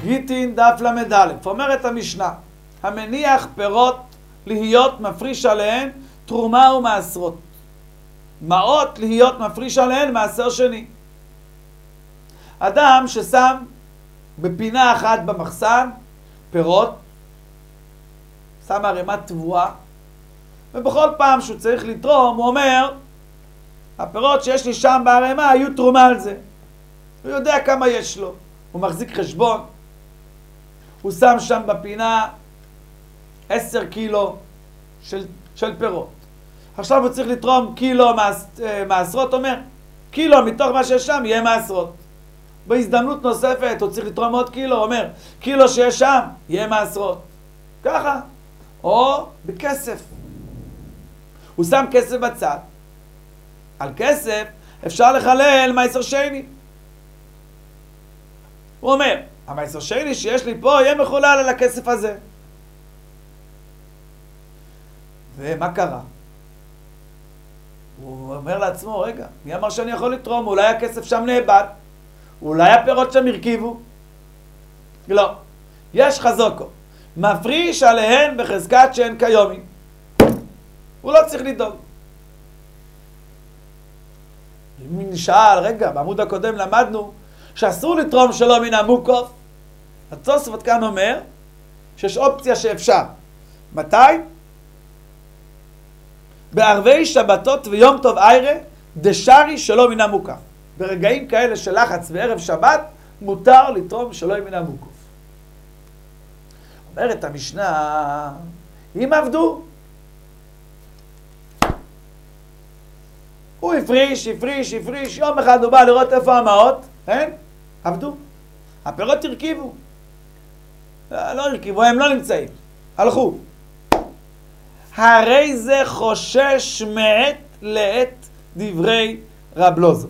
גיטין דף למד א', אומרת המשנה, המניח פירות להיות מפריש עליהן תרומה ומעשרות. מעות להיות מפריש עליהן מעשר שני. אדם ששם בפינה אחת במחסן פירות, שם ערימת תבואה, ובכל פעם שהוא צריך לתרום, הוא אומר, הפירות שיש לי שם בערימה היו תרומה על זה. הוא יודע כמה יש לו, הוא מחזיק חשבון, הוא שם שם בפינה 10 קילו של פירות. עכשיו הוא צריך לתרום קילו מעשרות, אומר, קילו מתוך מה שיש שם יהיה מעשרות. בהזדמנות נוספת הוא צריך לתרום עוד קילו, אומר, קילו שיש שם יהיה מעשרות. ככה. או בכסף. הוא שם כסף בצד. על כסף אפשר לחלל מעשר שני. הוא אומר, המעשר שני שיש לי פה יהיה מחולל על הכסף הזה. ומה קרה? הוא אומר לעצמו, רגע, מי אמר שאני יכול לתרום? אולי הכסף שם נאבד? אולי הפירות שם הרכיבו? לא. יש חזוקו. מפריש עליהן בחזקת שהן כיומי. הוא לא צריך לדאוג. אם נשאל, רגע, בעמוד הקודם למדנו שאסור לתרום שלא מן המוקוף. התוספות כאן אומר שיש אופציה שאפשר. מתי? בערבי שבתות ויום טוב עירה דשרי שלא מן המוקף. ברגעים כאלה של לחץ בערב שבת מותר לתרום שלא מן המוקף. אומרת המשנה, אם עבדו, הוא הפריש, יום אחד הוא בא לראות איפה המעות, כן? עבדו. הפירות הרכיבו. לא הרכיבו, הם לא נמצאים. הלכו. הרי זה חושש מעת לעת דברי רב לוזו.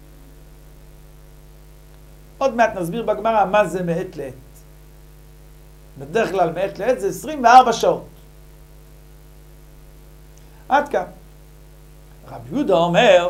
עוד מעט נסביר בגמרא מה זה מעת לעת. בדרך כלל מעת לעת זה 24 שעות. עד כאן. רב יהודה אומר,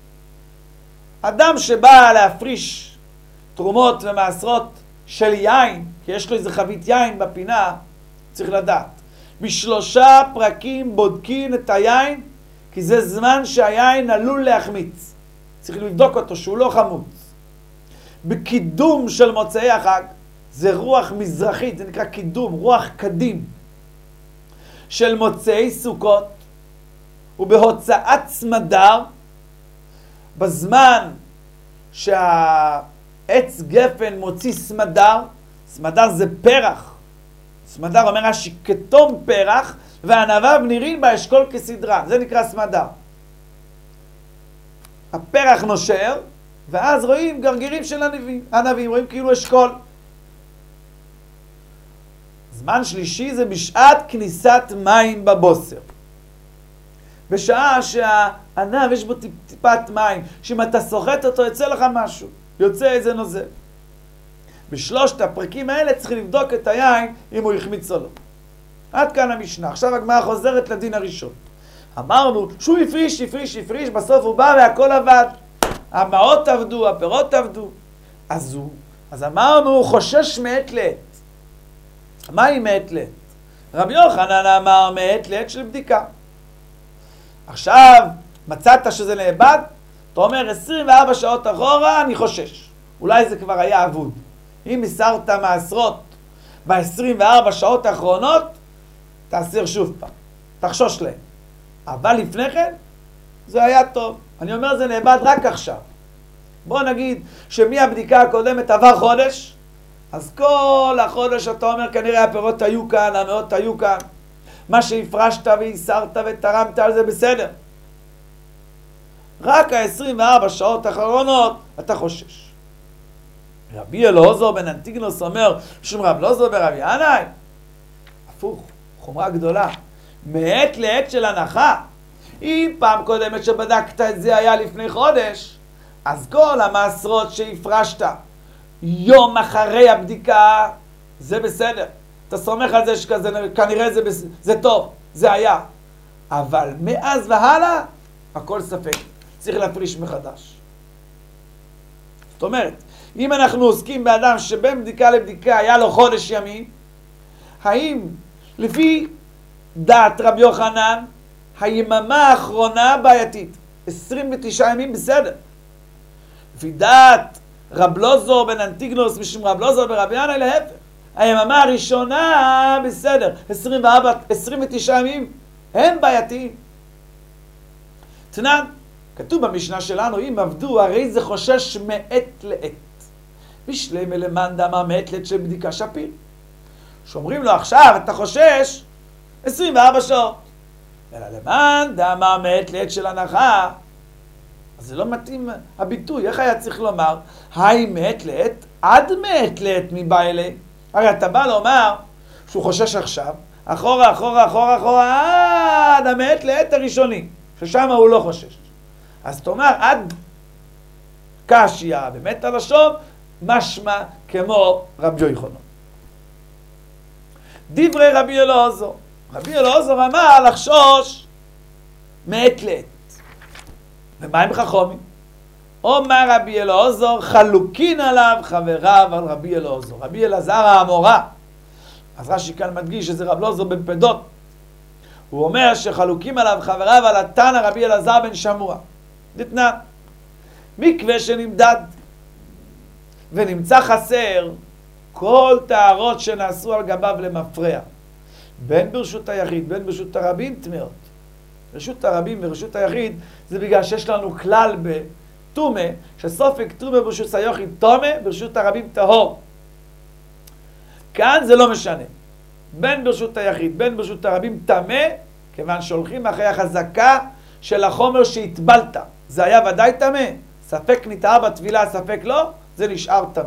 אדם שבא להפריש תרומות ומעשרות של יין, כי יש לו איזה חבית יין בפינה, צריך לדעת. בשלושה פרקים בודקים את היין, כי זה זמן שהיין עלול להחמיץ. צריך לבדוק אותו שהוא לא חמוץ. בקידום של מוצאי החג, זה רוח מזרחית, זה נקרא קידום, רוח קדים. של מוצאי סוכות, ובהוצאת סמדר, בזמן שהעץ גפן מוציא סמדר, סמדר זה פרח. סמדר אומר שכתום פרח, וענביו נראים באשכול כסדרה. זה נקרא סמדר. הפרח נושר, ואז רואים גרגירים של ענבים, רואים כאילו אשכול. זמן שלישי זה בשעת כניסת מים בבוסר. בשעה שהענב יש בו טיפת מים, שאם אתה סוחט אותו יוצא לך משהו, יוצא איזה נוזל. בשלושת הפרקים האלה צריך לבדוק את היין אם הוא החמיץ או לא. עד כאן המשנה. עכשיו הגמרא חוזרת לדין הראשון. אמרנו שהוא הפריש, בסוף הוא בא והכל עבד. המעות עבדו, הפירות עבדו. אז אמרנו הוא חושש מעת לעת. מהי מעת לעת? רבי יוחנן אמר מעת לעת של בדיקה. עכשיו מצאת שזה נאבד, אתה אומר 24 שעות אחורה אני חושש. אולי זה כבר היה אבוד. אם מסרת מעשרות ב-24 שעות האחרונות, תאסר שוב פעם. תחשוש להם. אבל לפני כן, זה היה טוב. אני אומר זה נאבד רק עכשיו. בוא נגיד שמהבדיקה הקודמת עבר חודש, אז כל החודש אתה אומר כנראה הפירות היו כאן, המאות היו כאן. מה שהפרשת והסרת ותרמת על זה בסדר. רק ה-24 שעות האחרונות אתה חושש. רבי אלעזר בן אנטיגנוס אומר, שום רב אלעזר ברבי ינאי, הפוך, חומרה גדולה. מעת לעת של הנחה. אם פעם קודמת שבדקת את זה היה לפני חודש, אז כל המעשרות שהפרשת יום אחרי הבדיקה, זה בסדר. אתה סומך על זה שכנראה זה טוב, זה היה. אבל מאז והלאה, הכל ספק. צריך להפריש מחדש. זאת אומרת, אם אנחנו עוסקים באדם שבין בדיקה לבדיקה היה לו חודש ימים, האם לפי דעת רבי יוחנן, היממה האחרונה בעייתית, 29 ימים בסדר. לפי דעת רב לוזור בן אנטיגנוס משום רב לוזור ברבי ינאי להפך. היממה הראשונה בסדר, 29 ימים הם בעייתיים. תנן, כתוב במשנה שלנו, אם עבדו הרי זה חושש מעת לעת. בשלמה למאן דאמר מעת לעת של בדיקה שפיר. שאומרים לו עכשיו אתה חושש 24 שעות. אלא למאן דאמר מעת לעת של הנחה. אז זה לא מתאים הביטוי, איך היה צריך לומר? היי מעת לעת, עד מעת לעת מבא אלי. הרי אתה בא לומר שהוא חושש עכשיו, אחורה, אחורה, אחורה, אחורה, עד המעת לעת הראשוני, ששם הוא לא חושש. אז תאמר, עד קשיא, באמת הלשון, משמע כמו רבי יוחנן. דברי רבי אלעזר. רבי אלעזר אמר לחשוש מעת לעת. ומה עם חכמים? אומר רבי אלעזר, חלוקין עליו חבריו על רבי אלעזר. רבי אלעזר האמורא. אז רש"י כאן מדגיש שזה רב אלעזר בן פדות. הוא אומר שחלוקים עליו חבריו על התנא רבי אלעזר בן שמוע. דתנן, מקווה שנמדד ונמצא חסר כל טהרות שנעשו על גביו למפרע, בין ברשות היחיד בין ברשות הרבים טמאות. רשות הרבים ורשות היחיד זה בגלל שיש לנו כלל בתומה שסופק תומה ברשות היחיד תומה, ברשות הרבים טהור. כאן זה לא משנה, בין ברשות היחיד בין ברשות הרבים טמא, כיוון שהולכים אחרי החזקה של החומר שהטבלת. זה היה ודאי טמא, ספק נטהר בתפילה ספק לא, זה נשאר טמא.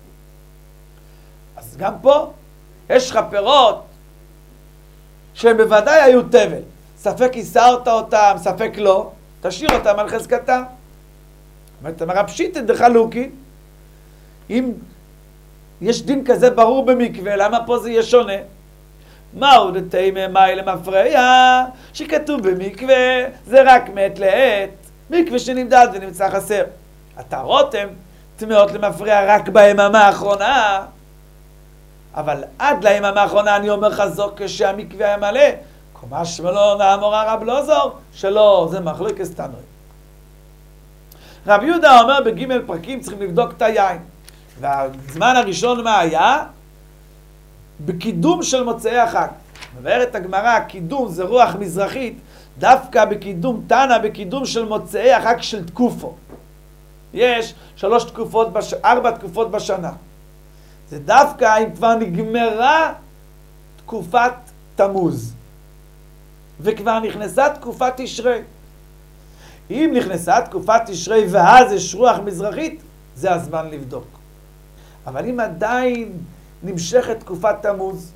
אז גם פה יש לך פירות שהם בוודאי היו תבל, ספק הסרת אותם, ספק לא, תשאיר אותם על חזקתם. אומרת אמרה פשיטא דחלוקין, אם יש דין כזה ברור במקווה, למה פה זה יהיה שונה? מהו דתימא מאי למפרע, שכתוב במקווה זה רק מעת לעת, מקווה שנמדד ונמצא חסר. הטהרות הן טמאות למפרע רק ביממה האחרונה, אבל עד ליממה האחרונה אני אומר לך זו כשהמקווה היה מלא, כמה שמלו נאמרה רב אלעזר, שלא, זה מחלוקת תניא. רבי יהודה אומר בג' פרקים צריכים לבדוק את היין. והזמן הראשון מה היה? בקידום של מוצאי החג. מבארת הגמרא, קידום זה רוח מזרחית, דווקא בקידום תנא, בקידום של מוצאי החג של תקופו. יש 4 תקופות בשנה. זה דווקא אם כבר נגמרה תקופת תמוז, וכבר נכנסה תקופת תשרי. אם נכנסה תקופת תשרי ואז יש רוח מזרחית, זה הזמן לבדוק. אבל אם עדיין נמשכת תקופת תמוז,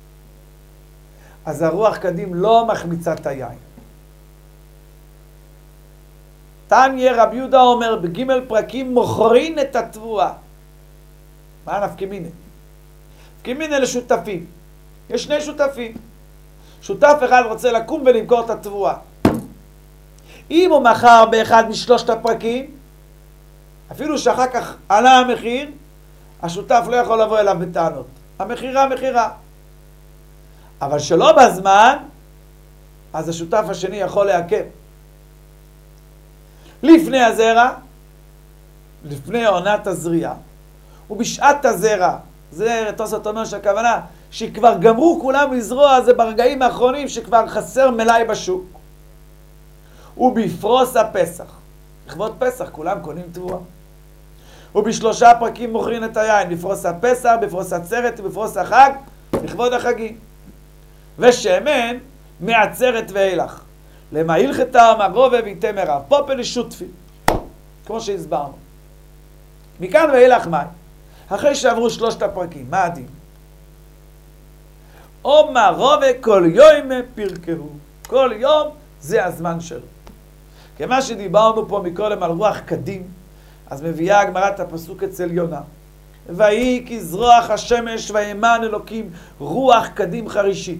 אז הרוח קדים לא מחמיצה את היין. תניא רבי יהודה אומר בג' פרקים מוכרין את התבואה. מה נפקא מינה? נפקא מינה לשותפים. יש 2 שותפים. שותף אחד רוצה לקום ולמכור את התבואה. אם הוא מכר באחד מ3 הפרקים, אפילו שאחר כך עלה המחיר, השותף לא יכול לבוא אליו בטענות. המחירה. אבל שלא בזמן, אז השותף השני יכול לעכב. לפני הזרע, לפני עונת הזריעה, ובשעת הזרע, זה תוספות אומר שהכוונה, שכבר גמרו כולם לזרוע, זה ברגעים האחרונים שכבר חסר מלאי בשוק. ובפרוס הפסח, לכבוד פסח, כולם קונים תבואה. וב3 פרקים מוכרים את היין, בפרוס הפסח, בפרוס עצרת ובפרוס החג, לכבוד החגים. ושמן מעצרת ואילך. למה הלכתה מרובה ויתמרה, פופל לשותפי. כמו שהסברנו. מכאן ואילך מה? אחרי שעברו 3 הפרקים, מה הדין? או מרובה כל יום פרקהו. כל יום זה הזמן שלו. כמה שדיברנו פה מקודם על רוח קדים, אז מביאה הגמרא את הפסוק אצל יונה. ויהי כזרוח השמש וימן אלוקים רוח קדים חרישית.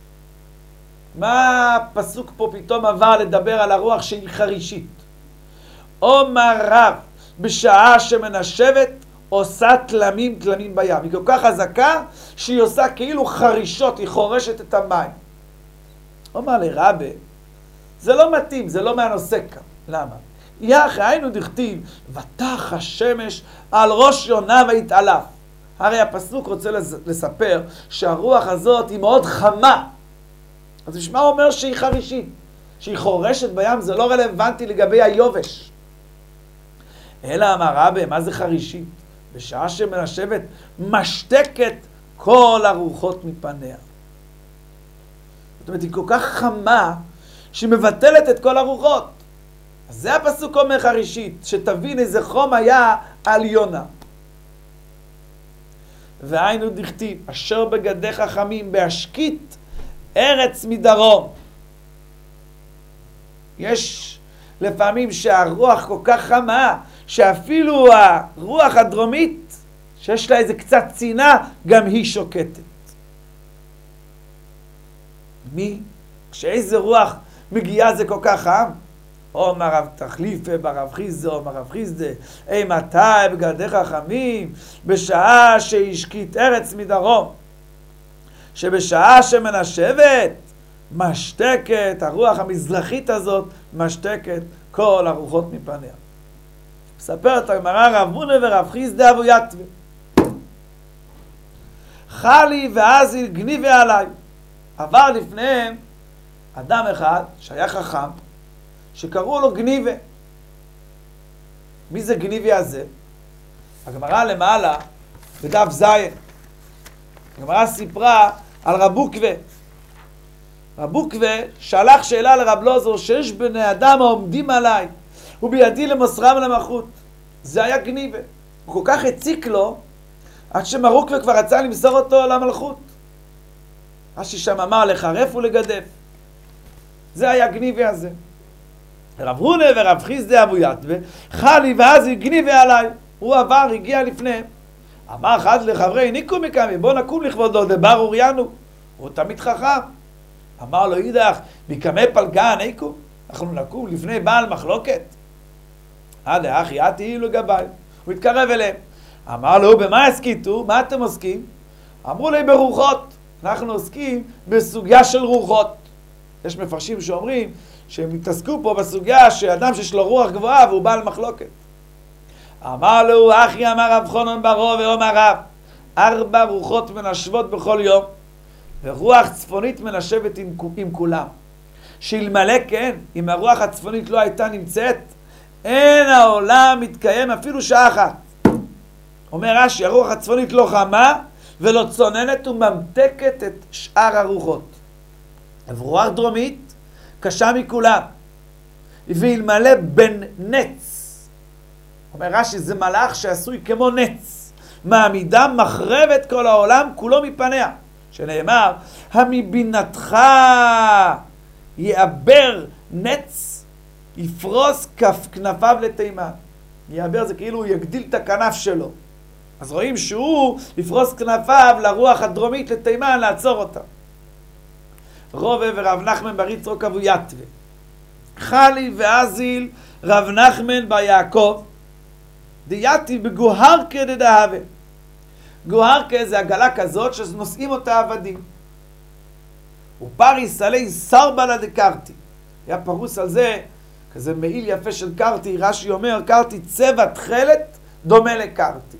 מה הפסוק פה פתאום עבר לדבר על הרוח שהיא חרישית? אומר רב בשעה שמנשבת עושה תלמים בים. היא כל כך חזקה שהיא עושה כאילו חרישות, היא חורשת את המים. אומר לי, רבי, זה לא מתאים, זה לא מהנושא כאן. למה? יחי היינו דכתיב, ותח השמש על ראש יונה והתעלף. הרי הפסוק רוצה לספר שהרוח הזאת היא מאוד חמה. אז בשביל מה הוא אומר שהיא חרישית? שהיא חורשת בים, זה לא רלוונטי לגבי היובש. אלא אמר רבי, מה זה חרישית? בשעה שמנשבת משתקת כל הרוחות מפניה. זאת אומרת, היא כל כך חמה שהיא מבטלת את כל הרוחות. אז זה הפסוק אומר חרישית, שתבין איזה חום היה על יונה. והיינו דכתיב, אשר בגדיך חמים בהשקית ארץ מדרום. יש לפעמים שהרוח כל כך חמה, שאפילו הרוח הדרומית, שיש לה איזה קצת צינה, גם היא שוקטת. מי? כשאיזה רוח מגיעה זה כל כך חם? אומר רב תחליפה ברב חיסדא, אומר רב חיסדא, מתי בגדיך חמים? בשעה שהשקית ארץ מדרום. שבשעה שמנשבת, משתקת, הרוח המזרחית הזאת, משתקת כל הרוחות מפניה. מספרת הגמרא, רב הונא ורב חיסדא אבו יתווה. חלי ואזיל גניבי עליי. עבר לפניהם אדם אחד שהיה חכם, שקראו לו גניבה. מי זה גניבי הזה? הגמרא למעלה, בדף זין. הגמרא סיפרה על רב בוקווה. רב בוקווה שלח שאלה לרב לוזור, שיש בני אדם העומדים עליי, ובידי למוסרם למלכות. זה היה גניבה. הוא כל כך הציק לו, עד שמרוקווה כבר רצה למסור אותו למלכות. רש"י שם אמר לחרף ולגדף. זה היה גניבה הזה. רב הונא ורב חיסדא אבו יתווה, חלי ואזיל גניבי עליי. הוא עבר, הגיע לפניהם. אמר אחד לחברי, ניקו מקמי, בוא נקום לכבודו, דבר אוריינו. הוא תמיד חכם. אמר לו אידך, מקמי פלגה ניקו, אנחנו נקום לפני בעל מחלוקת. עד אחי, עתי לגביי. הוא התקרב אליהם. אמר לו, במה הסכיתו? מה אתם עוסקים? אמרו לי, ברוחות. אנחנו עוסקים בסוגיה של רוחות. יש מפרשים שאומרים שהם התעסקו פה בסוגיה שאדם שיש לו רוח גבוהה והוא בעל מחלוקת. אמר לו, אחי, אמר רב חנון ברו ואומר רב, 4 רוחות מנשבות בכל יום, ורוח צפונית מנשבת עם כולם. שאלמלא כן, אם הרוח הצפונית לא הייתה נמצאת, אין העולם מתקיים אפילו שעה אחת. אומר רש"י, הרוח הצפונית לא חמה ולא צוננת וממתקת את שאר הרוחות. רוח דרומית קשה מכולם, ואלמלא בן נץ, אומר רש"י, זה מלאך שעשוי כמו נץ, מעמידה מחרבת כל העולם כולו מפניה, שנאמר, המבינתך יעבר נץ, יפרוס כנפיו לתימן. יעבר זה כאילו הוא יגדיל את הכנף שלו. אז רואים שהוא יפרוס כנפיו לרוח הדרומית לתימן לעצור אותה. רובה ורב נחמן בר יצחק אבו יתווה. חלי ואזיל רב נחמן בר יעקב. דייתי בגוהרקה דדהבה. גוהרקה זה עגלה כזאת שנושאים אותה עבדים. ופריס עלי סרבלה דקרתי. היה פרוס על זה כזה מעיל יפה של קרתי. רש"י אומר, קרתי צבע תכלת דומה לקרתי.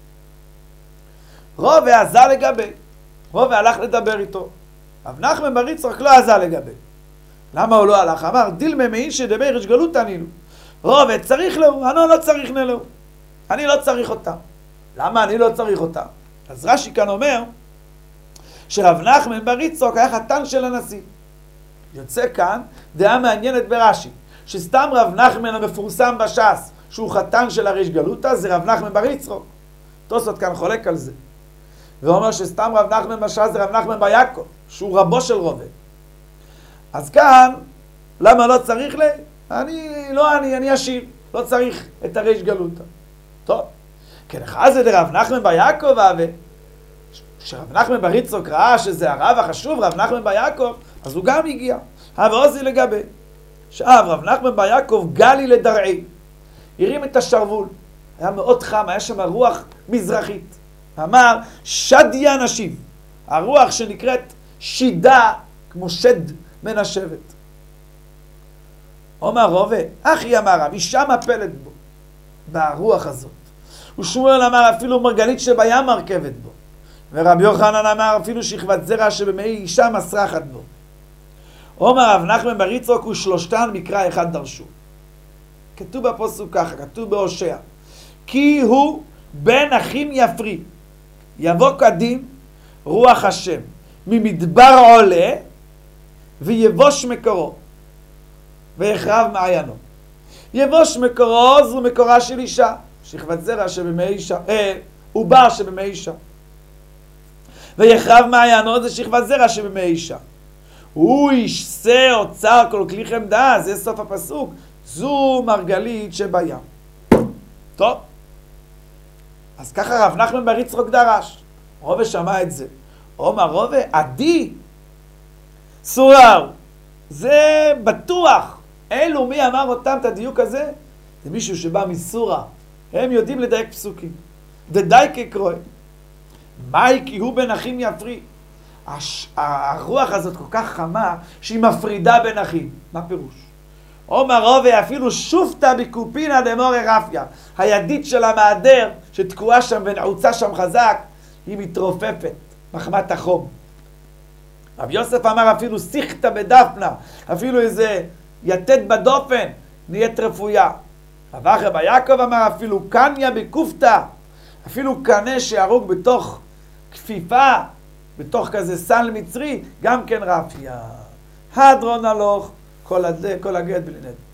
רובה עזה לגבי. רובה הלך לדבר איתו. רב נחמן בר יצחק לא עזה לגבי. למה הוא לא הלך? אמר, דילמה מעין שדבר יש גלות ענינו. רובה צריך לו, אני לא צריך נלו. אני לא צריך אותם. למה אני לא צריך אותם? אז רש"י כאן אומר שרב נחמן בר יצחק היה חתן של הנשיא. יוצא כאן דעה מעניינת ברש"י, שסתם רב נחמן המפורסם בש"ס, שהוא חתן של הריש גלותא, זה רב נחמן בר יצחק. תוספות כאן חולק על זה. ואומר שסתם רב נחמן בש"ס זה רב נחמן בר יעקב, שהוא רבו של רובה. אז כאן, למה לא צריך לי? אני עשיר, לא צריך את הריש גלותא. טוב, כן, אחרי זה לרב נחמן בר יעקב, כשרב נחמן בר יצחק ראה שזה הרב החשוב, רב נחמן בר יעקב, אז הוא גם הגיע. ועוזי לגבי. שאב רב נחמן בר יעקב גלי לדרעי. הרים את השרוול. היה מאוד חם, היה שם רוח מזרחית. אמר, שדיה נשיב. הרוח שנקראת שידה, כמו שד מן השבט. אומר רובה, אחי אמר, משם הפלט בו, ברוח הזאת. ושמואל אמר, אפילו מרגלית שבים מרכבת בו. ורבי יוחנן אמר, אפילו שכבת זרע שבמאי אישה מסרחת בו. אומר רב נחמן בר יצחק, ושלושתן מקרא אחד דרשו. כתוב בפסוק ככה, כתוב בהושע. כי הוא בן אחים יפרי, יבוא קדים רוח השם, ממדבר עולה, ויבוש מקורו, ויחרב מעיינו. יבוש מקורו זו מקורה של אישה, שכבת זרע שבמאי אישה, עובר שבמאי אישה. ויחרב מעיינו זה שכבת זרע שבמאי אישה. הוא ישסה אוצר כל כלי חמדה, זה סוף הפסוק, זו מרגלית שבים. טוב, אז ככה רב נחמן בר יצחק דרש. רובה שמע את זה. אומר רובה, עדי סורר, זה בטוח. אלו מי אמר אותם את הדיוק הזה? זה מישהו שבא מסורה. הם יודעים לדייק פסוקים. דדי כקרוי. מהי כי הוא בן אחים יפרי. הרוח הזאת כל כך חמה שהיא מפרידה בין אחים. מה פירוש? אומר רובה, אפילו שופטה בקופינה דמורי רפיה. הידית של המעדר שתקועה שם ונעוצה שם חזק, היא מתרופפת מחמת החום. רב יוסף אמר אפילו שיחתה בדפנה, אפילו איזה יתד בדופן, נהיית רפויה. רב אחר ביעקב אמר אפילו קניה בקופתה, אפילו קנה שהרוג בתוך כפיפה, בתוך כזה סל מצרי, גם כן רפיה. הדרון הלוך, כל הגט בלי נדר.